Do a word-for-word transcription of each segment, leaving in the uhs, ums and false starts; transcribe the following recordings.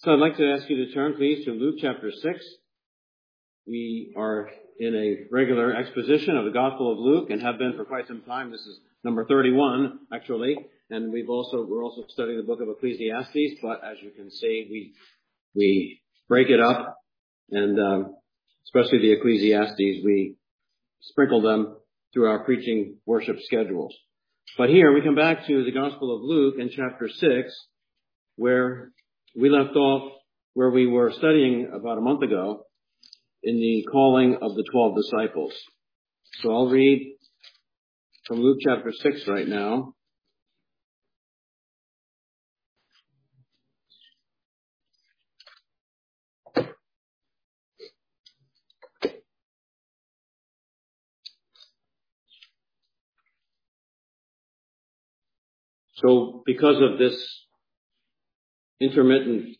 So I'd like to ask you to turn, please, to Luke chapter six. We are in a regular exposition of the Gospel of Luke and have been for quite some time. This is number thirty-one, actually, and we've also we're also studying the book of Ecclesiastes. But as you can see, we we break it up, and um, especially the Ecclesiastes, we sprinkle them through our preaching worship schedules. But here we come back to the Gospel of Luke in chapter six, where we left off where we were studying about a month ago in the calling of the twelve disciples. So I'll read from Luke chapter six right now. So because of this intermittent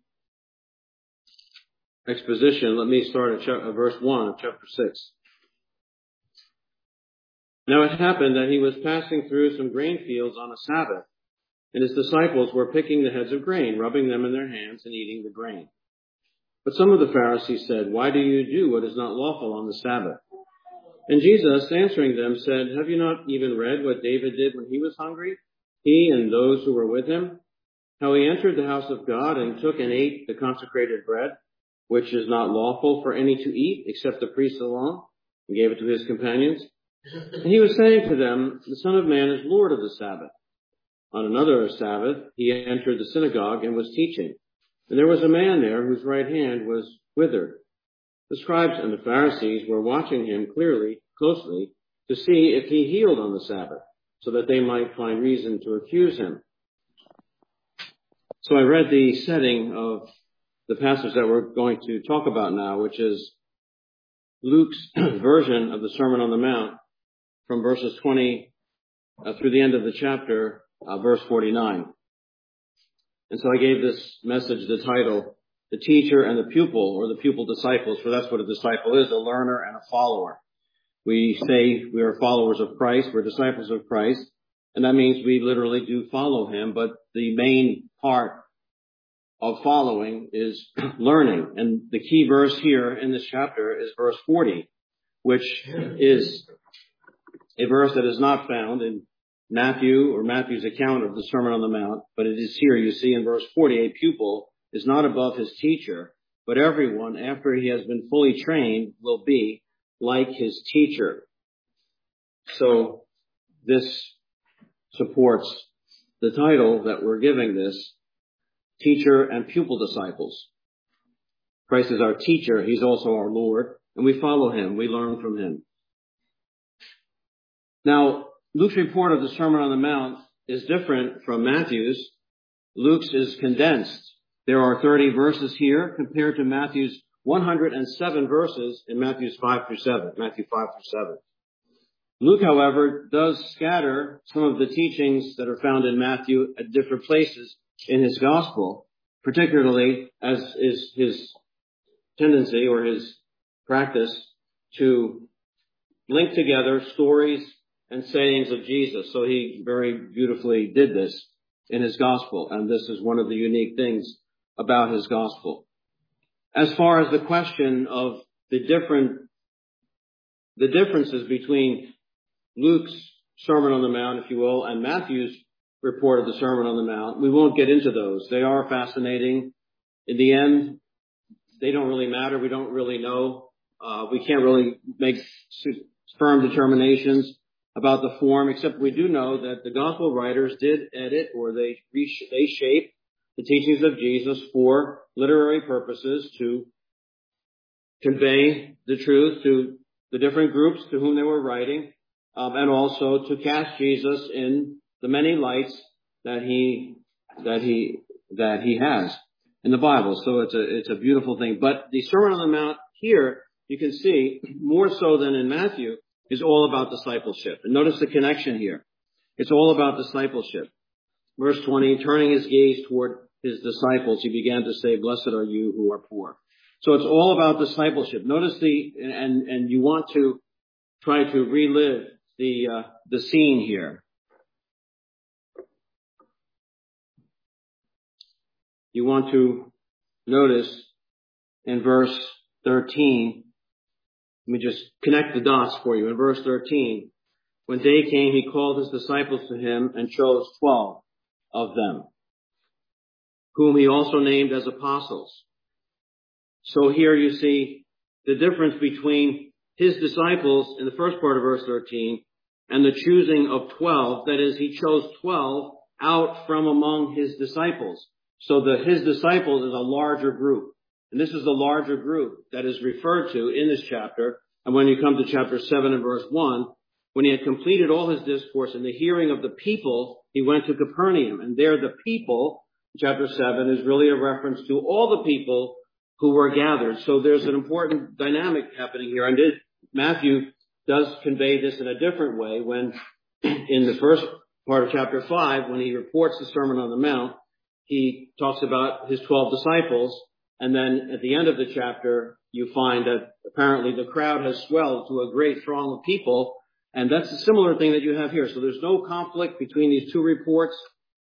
exposition, let me start at chapter, verse one of chapter six. Now it happened that he was passing through some grain fields on a Sabbath, and his disciples were picking the heads of grain, rubbing them in their hands and eating the grain. But some of the Pharisees said, "Why do you do what is not lawful on the Sabbath?" And Jesus, answering them, said, "Have you not even read what David did when he was hungry, he and those who were with him? How he entered the house of God and took and ate the consecrated bread, which is not lawful for any to eat except the priests alone, and gave it to his companions. And he was saying to them, the Son of Man is Lord of the Sabbath. On another Sabbath, he entered the synagogue and was teaching. And there was a man there whose right hand was withered. The scribes and the Pharisees were watching him clearly, closely, to see if he healed on the Sabbath, so that they might find reason to accuse him. So I read the setting of the passage that we're going to talk about now, which is Luke's version of the Sermon on the Mount from verses twenty uh, through the end of the chapter, uh, verse forty-nine. And so I gave this message the title, The Teacher and the Pupil, or the Pupil Disciples, for that's what a disciple is, a learner and a follower. We say we are followers of Christ, we're disciples of Christ, and that means we literally do follow him, but the main part of following is learning. And the key verse here in this chapter is verse forty, which is a verse that is not found in Matthew or Matthew's account of the Sermon on the Mount, but it is here. You see in verse forty, a pupil is not above his teacher, but everyone, after he has been fully trained, will be like his teacher. So this supports the title that we're giving this, Teacher and Pupil Disciples. Christ is our teacher. He's also our Lord, and we follow him. We learn from him. Now, Luke's report of the Sermon on the Mount is different from Matthew's. Luke's is condensed. There are thirty verses here compared to Matthew's one hundred seven verses in Matthew's five through seven, Matthew five through seven. Luke, however, does scatter some of the teachings that are found in Matthew at different places in his gospel, particularly as is his tendency or his practice to link together stories and sayings of Jesus. So he very beautifully did this in his gospel, and this is one of the unique things about his gospel. As far as the question of the different, the differences between Luke's Sermon on the Mount, if you will, and Matthew's report of the Sermon on the Mount, we won't get into those. They are fascinating. In the end, they don't really matter. We don't really know. Uh, we can't really make firm determinations about the form, except we do know that the gospel writers did edit or they resh- they shaped the teachings of Jesus for literary purposes to convey the truth to the different groups to whom they were writing, um, and also to cast Jesus in the many lights that he that he that he has in the Bible. So it's a it's a beautiful thing. But the Sermon on the Mount here, you can see, more so than in Matthew, is all about discipleship. And notice the connection here. It's all about discipleship. Verse twenty, turning his gaze toward his disciples, he began to say, "Blessed are you who are poor." So it's all about discipleship. Notice the and and you want to try to relive the uh, the scene here. You want to notice in verse thirteen, let me just connect the dots for you. In verse thirteen, when day came, he called his disciples to him and chose twelve of them, whom he also named as apostles. So here you see the difference between his disciples in the first part of verse thirteen and the choosing of twelve. That is, he chose twelve out from among his disciples. So the his disciples is a larger group. And this is the larger group that is referred to in this chapter. And when you come to chapter seven and verse one, when he had completed all his discourse in the hearing of the people, he went to Capernaum. And there the people, chapter seven, is really a reference to all the people who were gathered. So there's an important dynamic happening here. And it, Matthew does convey this in a different way when in the first part of chapter five, when he reports the Sermon on the Mount, he talks about his twelve disciples. And then at the end of the chapter, you find that apparently the crowd has swelled to a great throng of people. And that's a similar thing that you have here. So there's no conflict between these two reports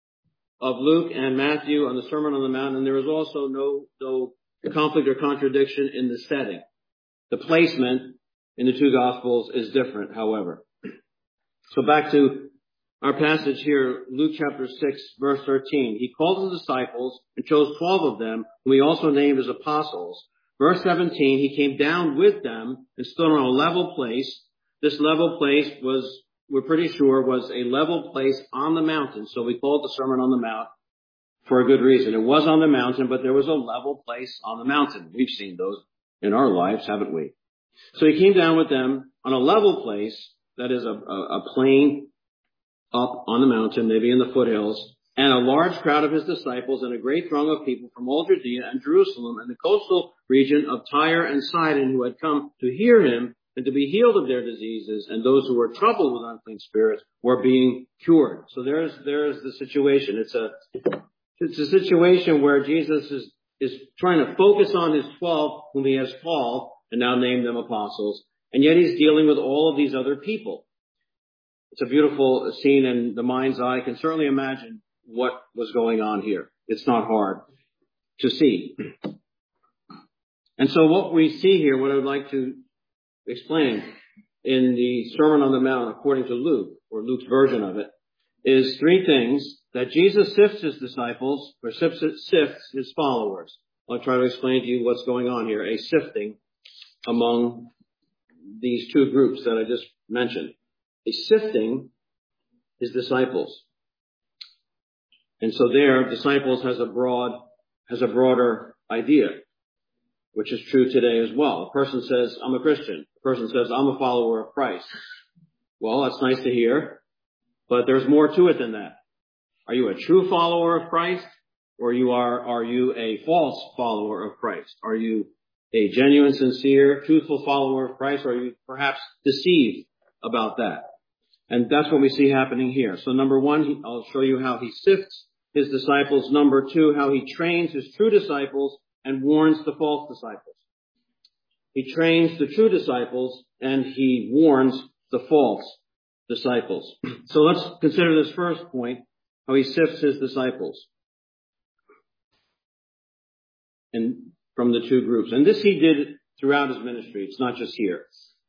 of Luke and Matthew on the Sermon on the Mount. And there is also no, no conflict or contradiction in the setting. The placement in the two Gospels is different, however. So back to our passage here, Luke chapter six, verse thirteen. He called his disciples and chose twelve of them, whom he also named as apostles. Verse seventeen, he came down with them and stood on a level place. This level place was, we're pretty sure, was a level place on the mountain. So we call it the Sermon on the Mount for a good reason. It was on the mountain, but there was a level place on the mountain. We've seen those in our lives, haven't we? So he came down with them on a level place, that is a, a, a plain up on the mountain, maybe in the foothills, and a large crowd of his disciples and a great throng of people from all Judea and Jerusalem and the coastal region of Tyre and Sidon who had come to hear him and to be healed of their diseases, and those who were troubled with unclean spirits were being cured. So there's, there's the situation. It's a, it's a situation where Jesus is, is trying to focus on his twelve whom he has called and now named them apostles, and yet he's dealing with all of these other people. It's a beautiful scene in the mind's eye. I can certainly imagine what was going on here. It's not hard to see. And so what we see here, what I would like to explain in the Sermon on the Mount, according to Luke, or Luke's version of it, is three things: that Jesus sifts his disciples, or sifts, sifts his followers. I'll try to explain to you what's going on here, a sifting among these two groups that I just mentioned. A sifting his disciples. And so there, disciples has a broad, has a broader idea, which is true today as well. A person says, I'm a Christian. A person says, I'm a follower of Christ. Well, that's nice to hear, but there's more to it than that. Are you a true follower of Christ, or you are, are you a false follower of Christ? Are you a genuine, sincere, truthful follower of Christ, or are you perhaps deceived about that? And that's what we see happening here. So number one, I'll show you how he sifts his disciples. Number two, how he trains his true disciples and warns the false disciples. He trains the true disciples and he warns the false disciples. So let's consider this first point, how he sifts his disciples and from the two groups. And this he did throughout his ministry. It's not just here.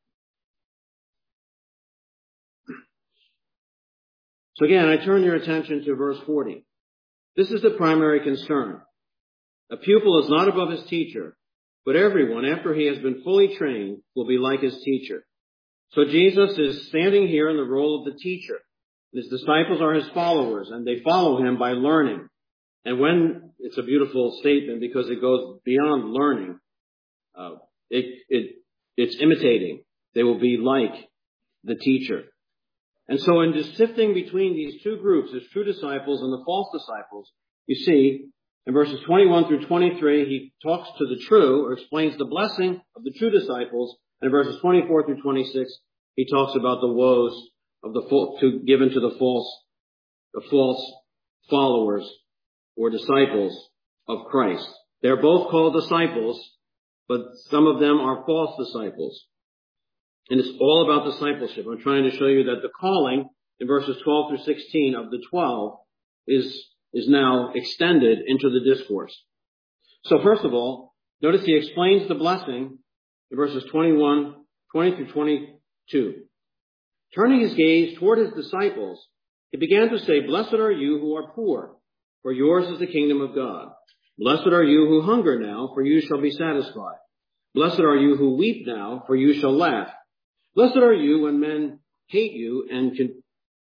So again, I turn your attention to verse forty. This is the primary concern. A pupil is not above his teacher, but everyone, after he has been fully trained, will be like his teacher. So Jesus is standing here in the role of the teacher. His disciples are his followers, and they follow him by learning. And when, it's a beautiful statement because it goes beyond learning, uh, it, it, it's imitating. They will be like the teacher. And so in just sifting between these two groups, his true disciples and the false disciples, you see, in verses twenty-one through twenty-three, he talks to the true, or explains the blessing of the true disciples. And in verses twenty-four through twenty-six, he talks about the woes of the full, to, given to the false, the false followers or disciples of Christ. They're both called disciples, but some of them are false disciples. And it's all about discipleship. I'm trying to show you that the calling in verses twelve through sixteen of the twelve is, is now extended into the discourse. So first of all, notice he explains the blessing in verses twenty-one, twenty through twenty-two. Turning his gaze toward his disciples, he began to say, "Blessed are you who are poor, for yours is the kingdom of God. Blessed are you who hunger now, for you shall be satisfied. Blessed are you who weep now, for you shall laugh. Blessed are you when men hate you and can,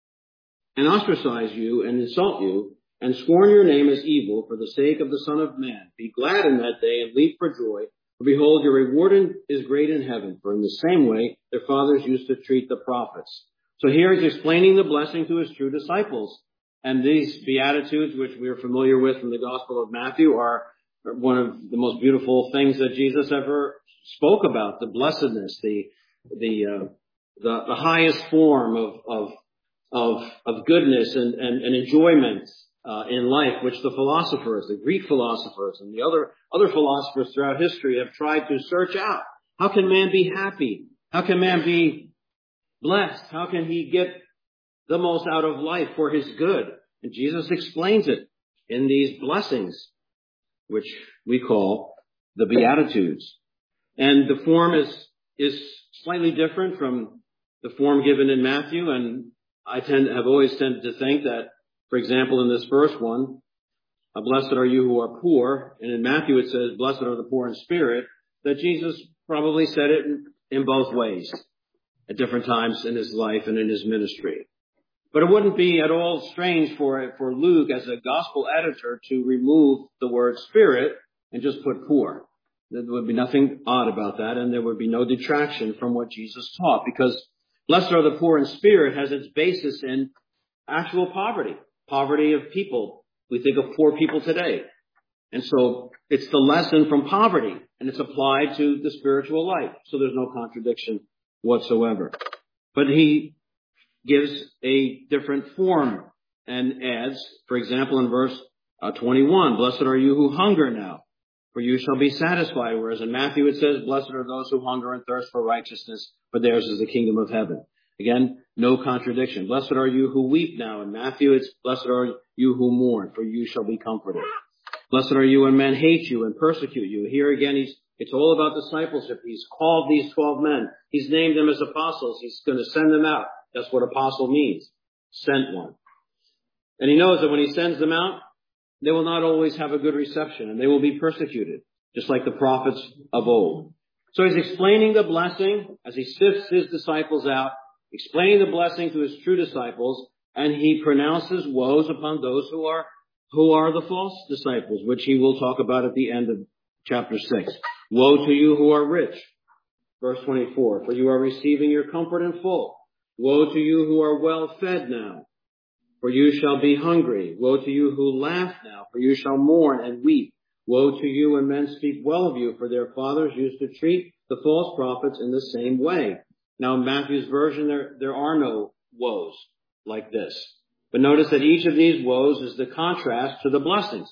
and ostracize you and insult you and scorn your name as evil for the sake of the Son of Man. Be glad in that day and leap for joy, for behold, your reward is great in heaven. For in the same way their fathers used to treat the prophets." So here he's explaining the blessing to his true disciples. And these Beatitudes, which we are familiar with from the Gospel of Matthew, are one of the most beautiful things that Jesus ever spoke about. The blessedness, the the uh, the, the highest form of of of, of goodness and, and, and enjoyment uh, in life, which the philosophers, the Greek philosophers, and the other other philosophers throughout history have tried to search out. How can man be happy? How can man be blessed? How can he get the most out of life for his good? And Jesus explains it in these blessings, which we call the Beatitudes. And the form is, is slightly different from the form given in Matthew. And I tend, have always tended to think that, for example, in this first one, uh, blessed are you who are poor. And in Matthew it says, blessed are the poor in spirit, that Jesus probably said it in, in both ways at different times in his life and in his ministry. But it wouldn't be at all strange for for Luke as a gospel editor to remove the word spirit and just put poor. There would be nothing odd about that, and there would be no detraction from what Jesus taught, because blessed are the poor in spirit has its basis in actual poverty, poverty of people. We think of poor people today. And so it's the lesson from poverty, and it's applied to the spiritual life. So there's no contradiction whatsoever. But he gives a different form and adds, for example, in verse uh, twenty-one, blessed are you who hunger now, for you shall be satisfied. Whereas in Matthew it says, blessed are those who hunger and thirst for righteousness, for theirs is the kingdom of heaven. Again, no contradiction. Blessed are you who weep now. In Matthew it's, blessed are you who mourn, for you shall be comforted. Blessed are you when men hate you and persecute you. Here again, he's it's all about discipleship. He's called these twelve men. He's named them as apostles. He's going to send them out. That's what apostle means. Sent one. And he knows that when he sends them out, they will not always have a good reception, and they will be persecuted, just like the prophets of old. So he's explaining the blessing as he sifts his disciples out, explaining the blessing to his true disciples, and he pronounces woes upon those who are who are the false disciples, which he will talk about at the end of chapter six. Woe to you who are rich. Verse twenty-four, for you are receiving your comfort in full. Woe to you who are well fed now, for you shall be hungry. Woe to you who laugh now, for you shall mourn and weep. Woe to you when men speak well of you, for their fathers used to treat the false prophets in the same way. Now in Matthew's version, there, there are no woes like this. But notice that each of these woes is the contrast to the blessings.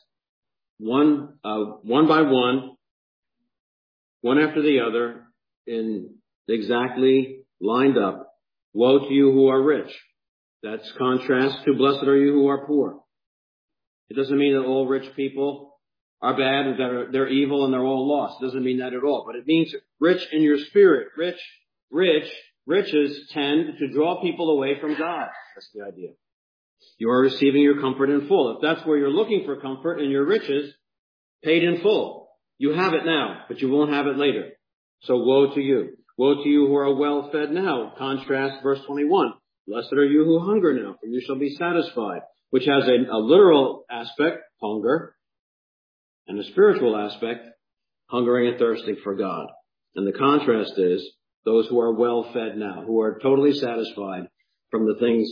One, uh, one by one, one after the other, in exactly lined up. Woe to you who are rich. That's contrast to blessed are you who are poor. It doesn't mean that all rich people are bad, or that they're evil and they're all lost. It doesn't mean that at all. But it means rich in your spirit. Rich, rich, riches tend to draw people away from God. That's the idea. You are receiving your comfort in full. If that's where you're looking for comfort in your riches, paid in full. You have it now, but you won't have it later. So woe to you. Woe to you who are well fed now. Contrast verse twenty-one. Blessed are you who hunger now, for you shall be satisfied. Which has a, a literal aspect, hunger, and a spiritual aspect, hungering and thirsting for God. And the contrast is those who are well fed now, who are totally satisfied from the things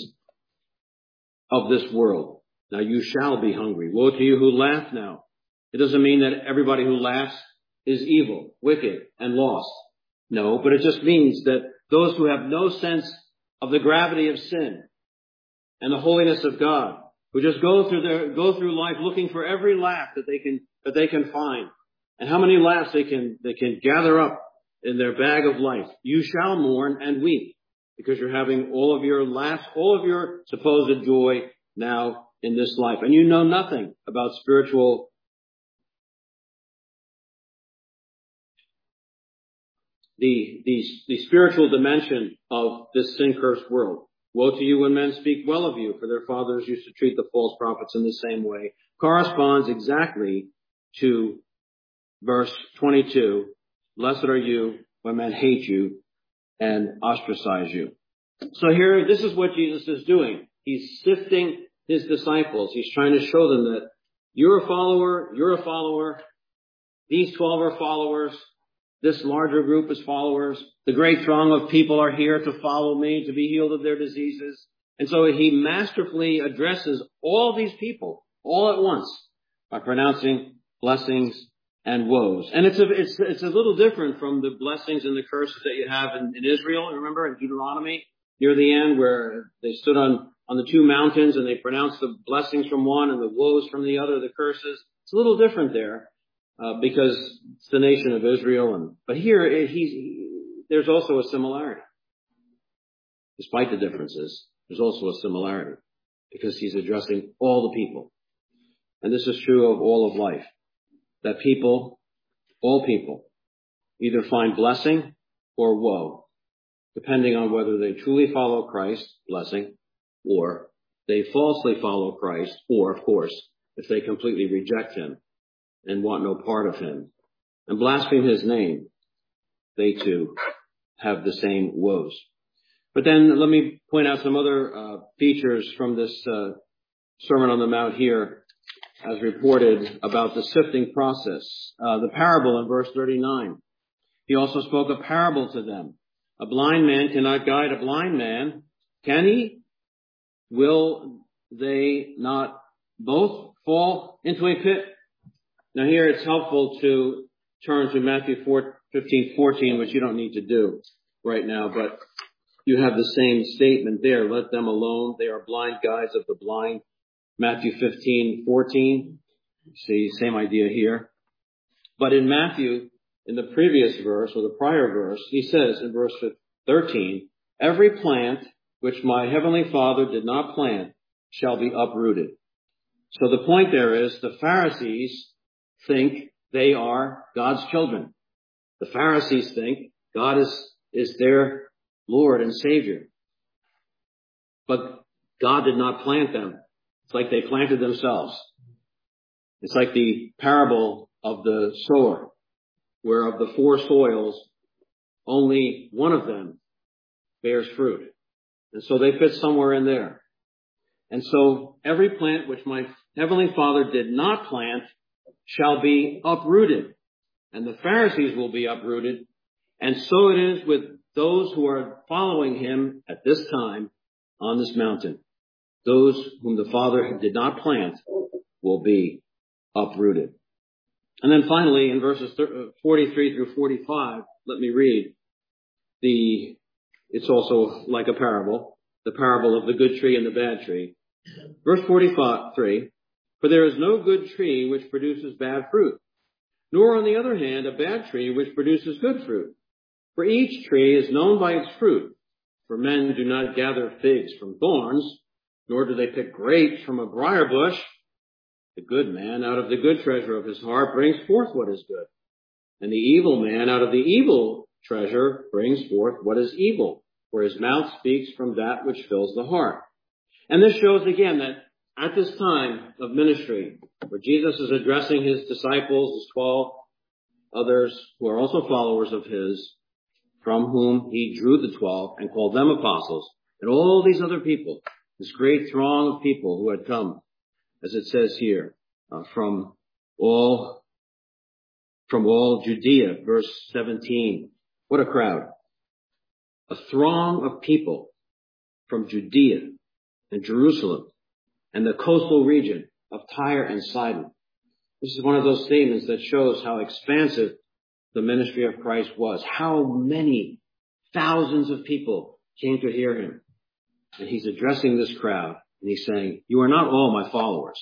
of this world. Now you shall be hungry. Woe to you who laugh now. It doesn't mean that everybody who laughs is evil, wicked, and lost. No, but it just means that those who have no sense of the gravity of sin and the holiness of God, who just go through their, go through life looking for every laugh that they can, that they can find, and how many laughs they can, they can gather up in their bag of life. You shall mourn and weep, because you're having all of your laughs, all of your supposed joy now in this life. And you know nothing about spiritual the, the, the spiritual dimension of this sin-cursed world. Woe to you when men speak well of you, for their fathers used to treat the false prophets in the same way, corresponds exactly to verse twenty-two. Blessed are you when men hate you and ostracize you. So here, this is what Jesus is doing. He's sifting his disciples. He's trying to show them that you're a follower, you're a follower. These twelve are followers. This larger group is followers. The great throng of people are here to follow me, to be healed of their diseases. And so he masterfully addresses all these people all at once by pronouncing blessings and woes. And it's a, it's, it's a little different from the blessings and the curses that you have in, in Israel. Remember in Deuteronomy near the end where they stood on, on the two mountains and they pronounced the blessings from one and the woes from the other, the curses. It's a little different there. Uh, because it's the nation of Israel, and but here it, he's, he, there's also a similarity. Despite the differences, there's also a similarity because he's addressing all the people, and this is true of all of life. That people, all people, either find blessing or woe, depending on whether they truly follow Christ, blessing, or they falsely follow Christ, or of course, if they completely reject him and want no part of him, and blaspheme his name, they too have the same woes. But then let me point out some other uh, features from this uh, Sermon on the Mount here, as reported about the sifting process. Uh, the parable in verse thirty-nine. He also spoke a parable to them. A blind man cannot guide a blind man, can he? Will they not both fall into a pit? Now here it's helpful to turn to Matthew fifteen fourteen, which you don't need to do right now, but you have the same statement there. Let them alone. They are blind guides of the blind. Matthew fifteen fourteen. See, same idea here. But in Matthew, in the previous verse or the prior verse, he says in verse thirteen, every plant which my heavenly Father did not plant shall be uprooted. So the point there is the Pharisees think they are God's children. The Pharisees think God is, is their Lord and Savior. But God did not plant them. It's like they planted themselves. It's like the parable of the sower, where of the four soils, only one of them bears fruit. And so they fit somewhere in there. And so every plant which my heavenly Father did not plant shall be uprooted, and the Pharisees will be uprooted. And so it is with those who are following him at this time on this mountain. Those whom the Father did not plant will be uprooted. And then finally, in verses forty-three through forty-five, let me read the, it's also like a parable, the parable of the good tree and the bad tree. Verse forty-three, for there is no good tree which produces bad fruit, nor on the other hand a bad tree which produces good fruit. For each tree is known by its fruit. For men do not gather figs from thorns, nor do they pick grapes from a briar bush. The good man out of the good treasure of his heart brings forth what is good, and the evil man out of the evil treasure brings forth what is evil, for his mouth speaks from that which fills the heart. And this shows again that at this time of ministry, where Jesus is addressing his disciples, his twelve others who are also followers of his, from whom he drew the twelve and called them apostles, and all these other people, this great throng of people who had come, as it says here, uh, from all, from all Judea, verse seventeen. What a crowd. A throng of people from Judea and Jerusalem and the coastal region of Tyre and Sidon. This is one of those statements that shows how expansive the ministry of Christ was. How many thousands of people came to hear him. And he's addressing this crowd and he's saying, you are not all my followers.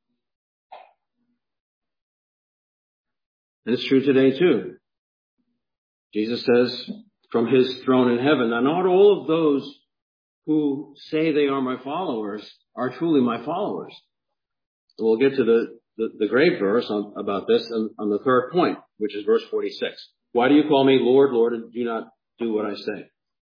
And it's true today too. Jesus says from his throne in heaven, now not all of those who say they are my followers are truly my followers. So we'll get to the, the, the great verse on, about this on, on the third point, which is verse forty-six. Why do you call me Lord, Lord, and do not do what I say?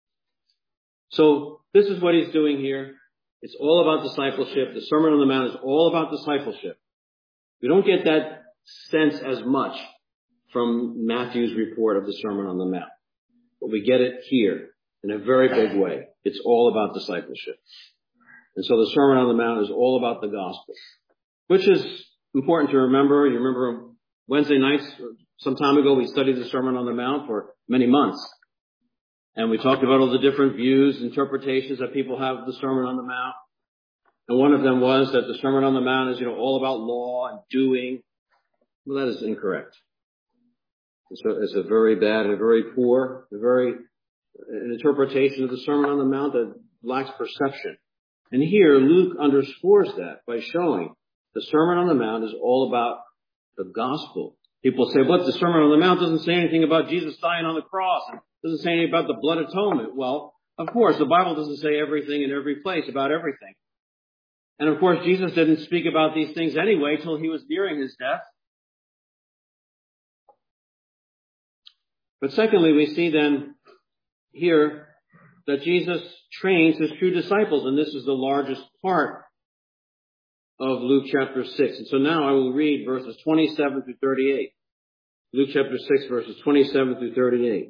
So this is what he's doing here. It's all about discipleship. The Sermon on the Mount is all about discipleship. We don't get that sense as much from Matthew's report of the Sermon on the Mount, but we get it here in a very big way. It's all about discipleship. And so the Sermon on the Mount is all about the gospel, which is important to remember. You remember Wednesday nights, some time ago, we studied the Sermon on the Mount for many months. And we talked about all the different views, interpretations that people have of the Sermon on the Mount. And one of them was that the Sermon on the Mount is, you know, all about law and doing. Well, that is incorrect. It's a, it's a very bad and a very poor, a very, an interpretation of the Sermon on the Mount that lacks perception. And here, Luke underscores that by showing the Sermon on the Mount is all about the gospel. People say, but the Sermon on the Mount doesn't say anything about Jesus dying on the cross. It doesn't say anything about the blood atonement. Well, of course, the Bible doesn't say everything in every place about everything. And of course, Jesus didn't speak about these things anyway till he was nearing his death. But secondly, we see then here that Jesus trains his true disciples, and this is the largest part of Luke chapter six. And so now I will read verses twenty-seven through thirty-eight. Luke chapter six, verses twenty-seven through thirty-eight.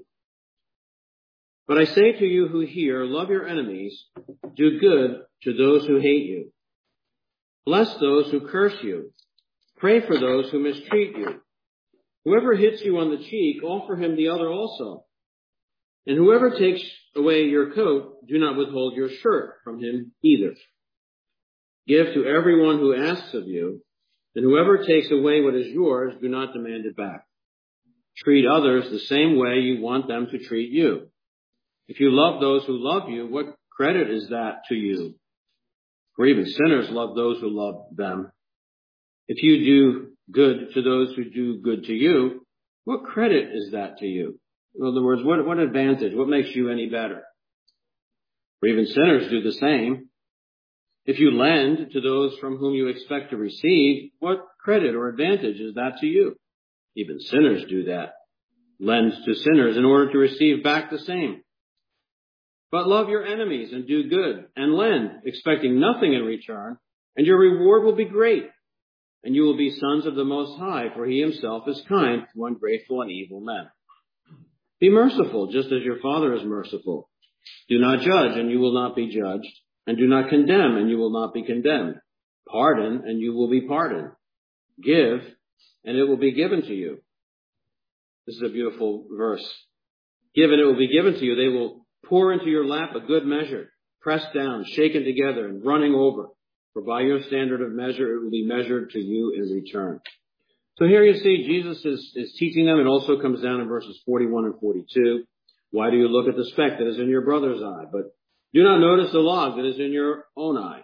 But I say to you who hear, love your enemies, do good to those who hate you. Bless those who curse you. Pray for those who mistreat you. Whoever hits you on the cheek, offer him the other also. And whoever takes away your coat, do not withhold your shirt from him either. Give to everyone who asks of you, and whoever takes away what is yours, do not demand it back. Treat others the same way you want them to treat you. If you love those who love you, what credit is that to you? For even sinners love those who love them. If you do good to those who do good to you, what credit is that to you? In other words, what, what advantage? What makes you any better? For even sinners do the same. If you lend to those from whom you expect to receive, what credit or advantage is that to you? Even sinners do that. Lend to sinners in order to receive back the same. But love your enemies and do good and lend, expecting nothing in return, and your reward will be great. And you will be sons of the Most High, for he himself is kind to ungrateful and evil men. Be merciful, just as your Father is merciful. Do not judge, and you will not be judged. And do not condemn, and you will not be condemned. Pardon, and you will be pardoned. Give, and it will be given to you. This is a beautiful verse. Give, and it will be given to you. They will pour into your lap a good measure, pressed down, shaken together, and running over. For by your standard of measure, it will be measured to you in return. So here you see Jesus is, is teaching them. It also comes down in verses forty-one and forty-two. Why do you look at the speck that is in your brother's eye, but do not notice the log that is in your own eye?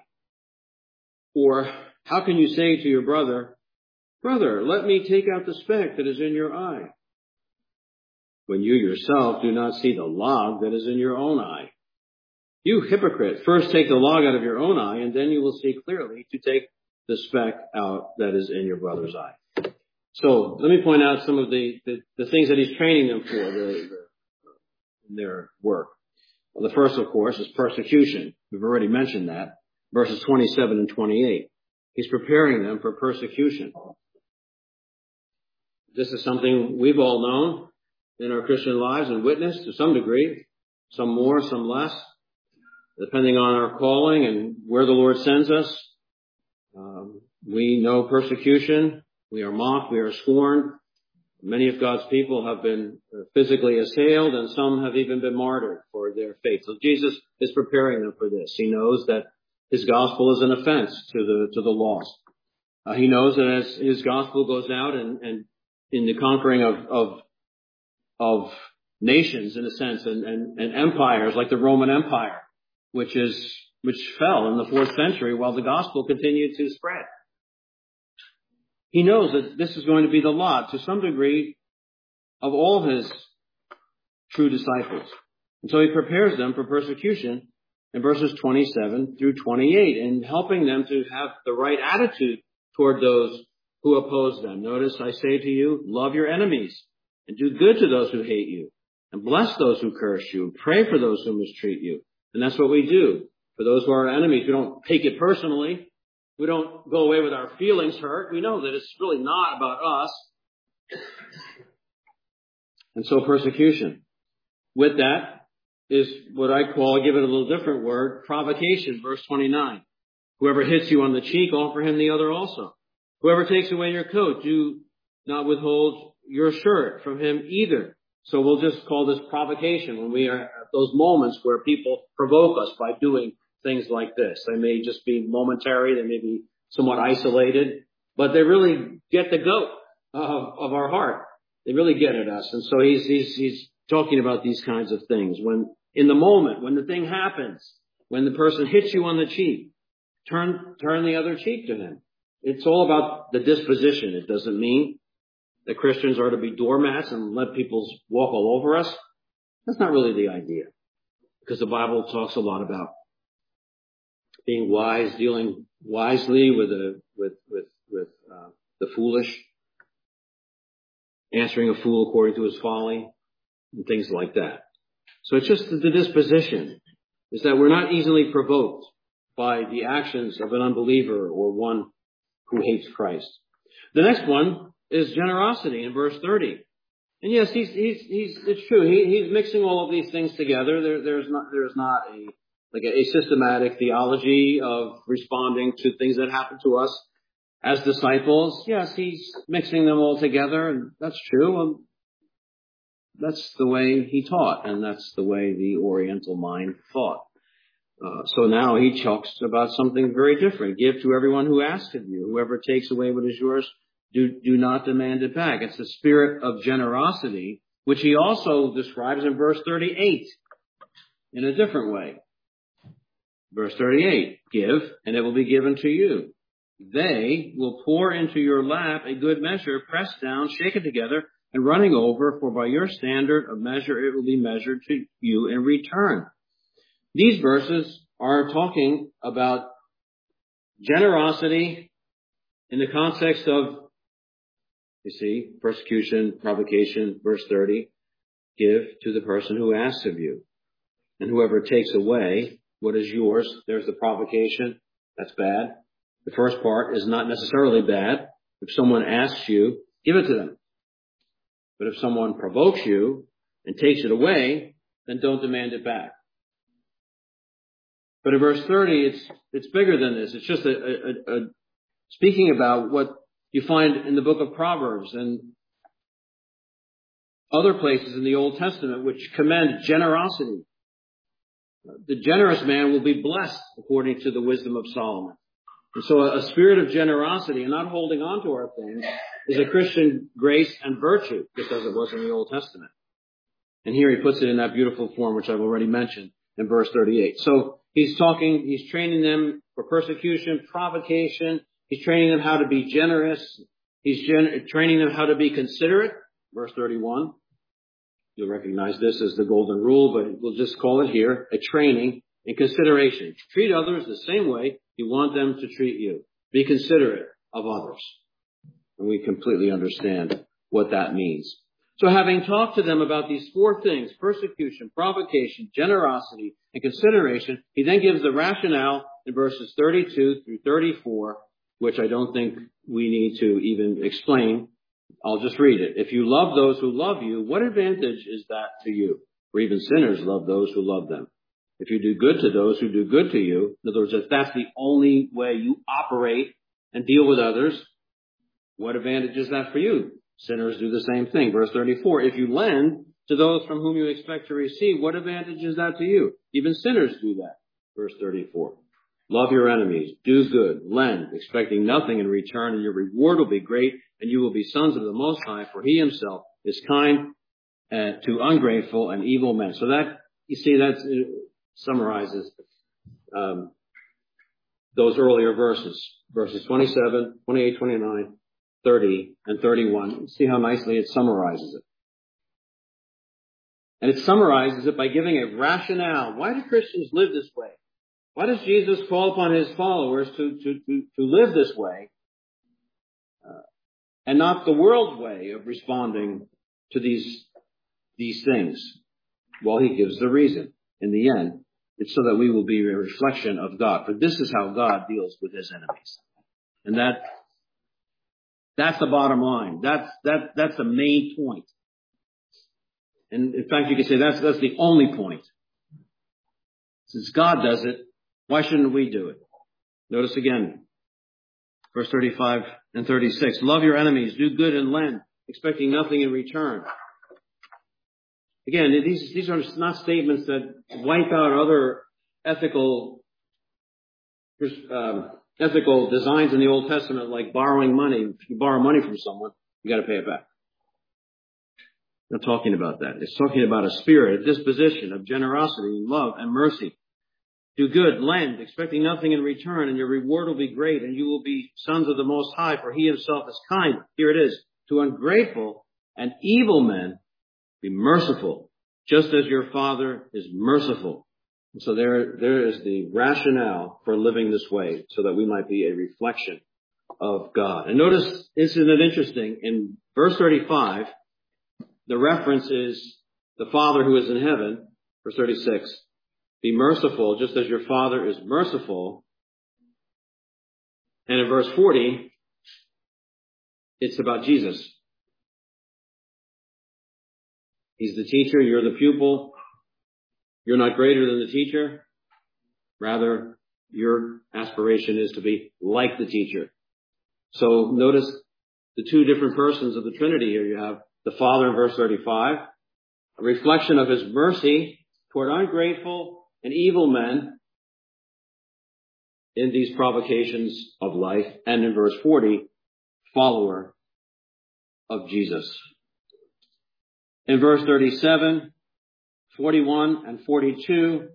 Or how can you say to your brother, brother, let me take out the speck that is in your eye, when you yourself do not see the log that is in your own eye? You hypocrite, first take the log out of your own eye, and then you will see clearly to take the speck out that is in your brother's eye. So let me point out some of the, the, the things that he's training them for, the, the, their work. Well, the first, of course, is persecution. We've already mentioned that. Verses twenty-seven and twenty-eight. He's preparing them for persecution. This is something we've all known in our Christian lives and witnessed to some degree, some more, some less, depending on our calling and where the Lord sends us. Um, we know persecution. We are mocked. We are scorned. Many of God's people have been physically assailed, and some have even been martyred for their faith. So Jesus is preparing them for this. He knows that his gospel is an offense to the to the lost. Uh, he knows that as his gospel goes out and, and in the conquering of, of of nations, in a sense, and, and, and empires like the Roman Empire, which is which fell in the fourth century while the gospel continued to spread. He knows that this is going to be the lot, to some degree, of all his true disciples. And so he prepares them for persecution in verses twenty-seven through twenty-eight, and helping them to have the right attitude toward those who oppose them. Notice I say to you, love your enemies and do good to those who hate you, and bless those who curse you, and pray for those who mistreat you. And that's what we do. For those who are our enemies, we don't take it personally. We don't go away with our feelings hurt. We know that it's really not about us. And so persecution. With that is what I call, give it a little different word, provocation, verse twenty-nine. Whoever hits you on the cheek, offer him the other also. Whoever takes away your coat, do not withhold your shirt from him either. So we'll just call this provocation when we are at those moments where people provoke us by doing things like this. They may just be momentary, they may be somewhat isolated, but they really get the goat of, of our heart. They really get at us. And so he's, he's, he's talking about these kinds of things. When, in the moment, when the thing happens, when the person hits you on the cheek, turn, turn the other cheek to him. It's all about the disposition. It doesn't mean that Christians are to be doormats and let people walk all over us. That's not really the idea, because the Bible talks a lot about being wise, dealing wisely with a, with, with, with, uh, the foolish, answering a fool according to his folly, and things like that. So it's just the disposition is that we're not easily provoked by the actions of an unbeliever or one who hates Christ. The next one is generosity in verse thirty. And yes, he's, he's, he's, it's true. He, he's mixing all of these things together. There, there's not, there's not a, like a, a systematic theology of responding to things that happen to us as disciples. Yes, he's mixing them all together, and that's true. Um, that's the way he taught, and that's the way the Oriental mind thought. Uh, so now he talks about something very different. Give to everyone who asks of you. Whoever takes away what is yours, do, do not demand it back. It's the spirit of generosity, which he also describes in verse thirty-eight in a different way. Verse thirty-eight, give, and it will be given to you. They will pour into your lap a good measure, pressed down, shaken together, and running over, for by your standard of measure it will be measured to you in return. These verses are talking about generosity in the context of, you see, persecution, provocation, verse thirty, give to the person who asks of you. And whoever takes away what is yours, there's the provocation, that's bad. The first part is not necessarily bad. If someone asks you, give it to them. But if someone provokes you and takes it away, then don't demand it back. But in verse thirty, it's it's bigger than this. It's just a, a, a speaking about what you find in the book of Proverbs and other places in the Old Testament which commend generosity. The generous man will be blessed according to the wisdom of Solomon. And so a, a spirit of generosity and not holding on to our things is a Christian grace and virtue, just as it was in the Old Testament. And here he puts it in that beautiful form, which I've already mentioned in verse thirty-eight. So he's talking, he's training them for persecution, provocation. He's training them how to be generous. He's gen- training them how to be considerate. Verse thirty-one. You'll recognize this as the golden rule, but we'll just call it here a training in consideration. Treat others the same way you want them to treat you. Be considerate of others. And we completely understand what that means. So having talked to them about these four things, persecution, provocation, generosity, and consideration, he then gives the rationale in verses thirty-two through thirty-four, which I don't think we need to even explain. I'll just read it. If you love those who love you, what advantage is that to you? For even sinners love those who love them. If you do good to those who do good to you, in other words, if that's the only way you operate and deal with others, what advantage is that for you? Sinners do the same thing. Verse thirty-four, if you lend to those from whom you expect to receive, what advantage is that to you? Even sinners do that. Verse thirty-four, love your enemies, do good, lend, expecting nothing in return, and your reward will be great, and you will be sons of the Most High, for he himself is kind uh, to ungrateful and evil men. So that, you see, that uh, summarizes um, those earlier verses, verses twenty-seven, twenty-eight, twenty-nine, thirty, and thirty-one. See how nicely it summarizes it. And it summarizes it by giving a rationale. Why do Christians live this way? Why does Jesus call upon his followers to, to, to, to live this way uh, and not the world's way of responding to these, these things? Well, he gives the reason. In the end, it's so that we will be a reflection of God. For this is how God deals with his enemies. And that, that's the bottom line. That's, that, that's the main point. And in fact, you could say that's, that's the only point. Since God does it, why shouldn't we do it? Notice again, verse thirty-five and thirty-six. Love your enemies, do good and lend, expecting nothing in return. Again, these, these are not statements that wipe out other ethical, um, ethical designs in the Old Testament, like borrowing money. If you borrow money from someone, you got to pay it back. Not talking about that. It's talking about a spirit, a disposition of generosity, love, and mercy. Do good, lend, expecting nothing in return, and your reward will be great, and you will be sons of the Most High, for he himself is kind. Here it is. To ungrateful and evil men, be merciful, just as your Father is merciful. And so there, there is the rationale for living this way, so that we might be a reflection of God. And notice, isn't it interesting, in verse thirty-five, the reference is the Father who is in heaven. Verse thirty-six, be merciful just as your Father is merciful. And in verse forty, it's about Jesus. He's the teacher, you're the pupil. You're not greater than the teacher. Rather, your aspiration is to be like the teacher. So notice the two different persons of the Trinity here. You have the Father in verse thirty-five, a reflection of his mercy toward ungrateful and evil men in these provocations of life. And in verse forty, follower of Jesus. In verse thirty-seven, forty-one, and forty-two,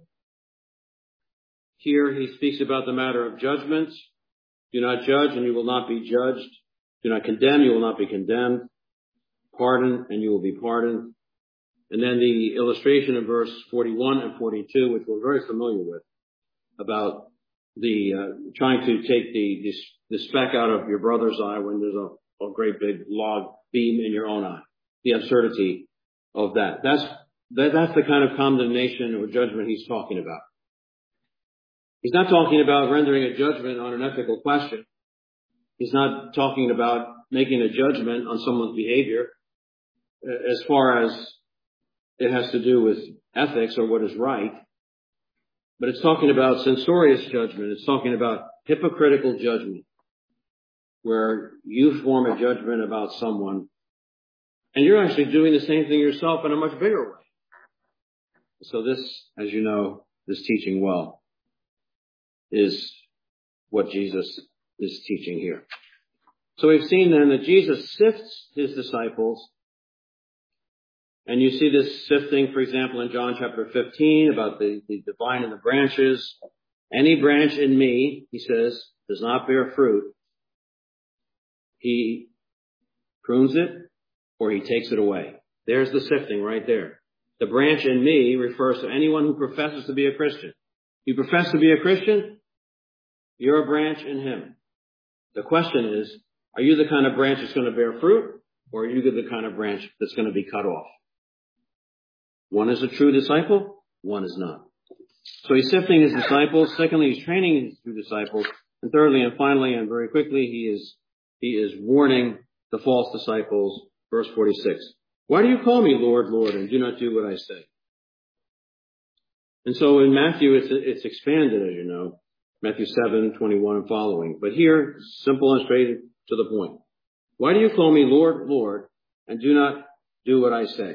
here he speaks about the matter of judgment. Do not judge and you will not be judged. Do not condemn, you will not be condemned. Pardon and you will be pardoned. And then the illustration in verse forty-one and forty-two, which we're very familiar with, about the uh, trying to take the, the the speck out of your brother's eye when there's a, a great big log beam in your own eye. The absurdity of that. That's that, that's the kind of condemnation or judgment he's talking about. He's not talking about rendering a judgment on an ethical question. He's not talking about making a judgment on someone's behavior as far as it has to do with ethics or what is right. But it's talking about censorious judgment. It's talking about hypocritical judgment, where you form a judgment about someone and you're actually doing the same thing yourself in a much bigger way. So this, as you know, this teaching well is what Jesus is teaching here. So we've seen then that Jesus sifts his disciples. And you see this sifting, for example, in John chapter fifteen about the, the, the vine and the branches. Any branch in me, he says, does not bear fruit. He prunes it or he takes it away. There's the sifting right there. The branch in me refers to anyone who professes to be a Christian. You profess to be a Christian, you're a branch in him. The question is, are you the kind of branch that's going to bear fruit, or are you the kind of branch that's going to be cut off? One is a true disciple, one is not. So he's sifting his disciples. Secondly, he's training his true disciples. And thirdly and finally and very quickly, he is, he is warning the false disciples. Verse forty-six. Why do you call me Lord, Lord, and do not do what I say? And so in Matthew, it's, it's expanded, as you know. Matthew seven, twenty-one and following. But here, simple and straight to the point. Why do you call me Lord, Lord, and do not do what I say?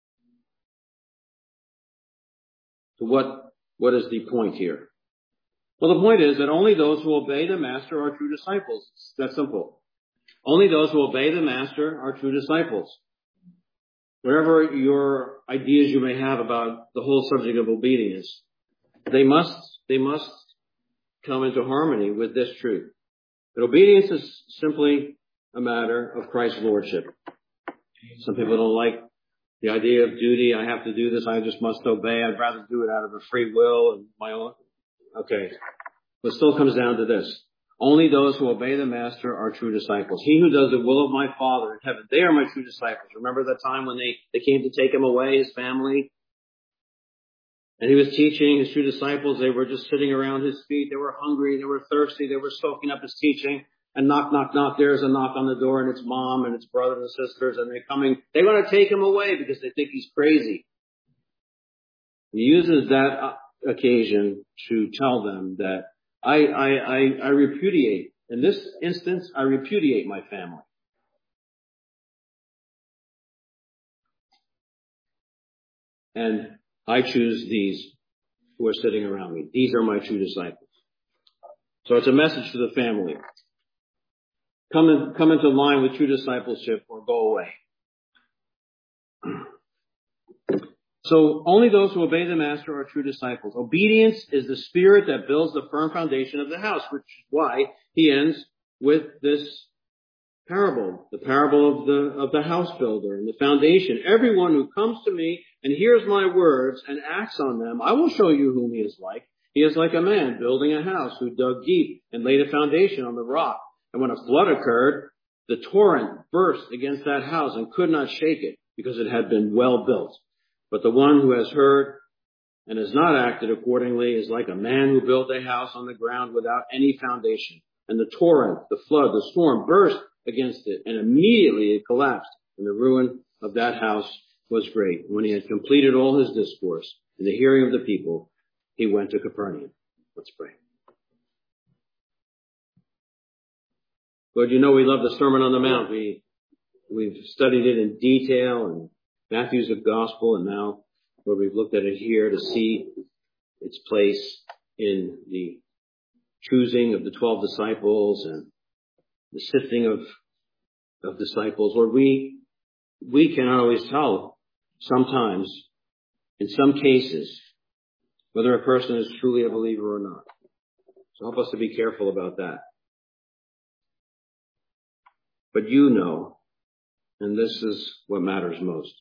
So what, what is the point here? Well, the point is that only those who obey the Master are true disciples. It's that simple. Only those who obey the Master are true disciples. Whatever your ideas you may have about the whole subject of obedience, they must, they must come into harmony with this truth. That obedience is simply a matter of Christ's lordship. Some people don't like the idea of duty. I have to do this. I just must obey. I'd rather do it out of a free will and my own. Okay. But it still comes down to this. Only those who obey the Master are true disciples. He who does the will of my Father in heaven, they are my true disciples. Remember that time when they, they came to take him away, his family? And he was teaching his true disciples. They were just sitting around his feet. They were hungry. They were thirsty. They were soaking up his teaching. And knock, knock, knock. There's a knock on the door, and it's mom and it's brothers and sisters. And they're coming. They want to take him away because they think he's crazy. He uses that occasion to tell them that I, I, I, I repudiate. In this instance, I repudiate my family. And I choose these who are sitting around me. These are my true disciples. So it's a message to the family. Come in, come into line with true discipleship or go away. So only those who obey the Master are true disciples. Obedience is the spirit that builds the firm foundation of the house, which is why he ends with this parable, the parable of the of the house builder and the foundation. Everyone who comes to me and hears my words and acts on them, I will show you whom he is like. He is like a man building a house who dug deep and laid a foundation on the rock. And when a flood occurred, the torrent burst against that house and could not shake it because it had been well built. But the one who has heard and has not acted accordingly is like a man who built a house on the ground without any foundation. And the torrent, the flood, the storm burst against it, and immediately it collapsed, and the ruin of that house was great. When he had completed all his discourse in the hearing of the people, he went to Capernaum. Let's pray. Lord, you know we love the Sermon on the Mount. We, we've studied it in detail, and Matthew's gospel, and now, Lord, we've looked at it here to see its place in the choosing of the twelve disciples and the sifting of, of disciples. Lord, we, we cannot always tell sometimes, in some cases, whether a person is truly a believer or not. So help us to be careful about that. But you know, and this is what matters most.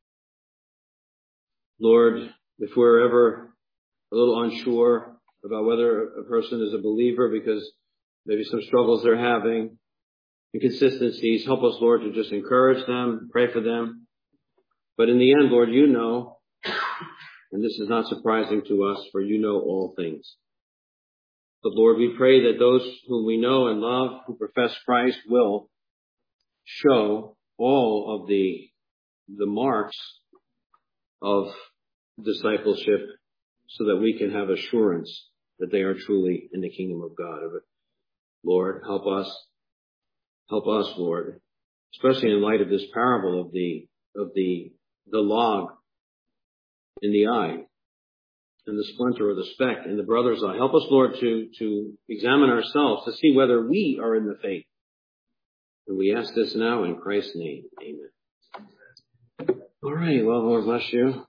Lord, if we're ever a little unsure about whether a person is a believer because maybe some struggles they're having, inconsistencies, help us, Lord, to just encourage them, pray for them. But in the end, Lord, you know, and this is not surprising to us, for you know all things. But Lord, we pray that those whom we know and love, who profess Christ, will show all of the, the marks of discipleship so that we can have assurance that they are truly in the kingdom of God. Lord, help us, help us, Lord, especially in light of this parable of the, of the, the log in the eye and the splinter or the speck in the brother's eye. Help us, Lord, to, to examine ourselves to see whether we are in the faith. And we ask this now in Christ's name. Amen. All right. Well, Lord bless you.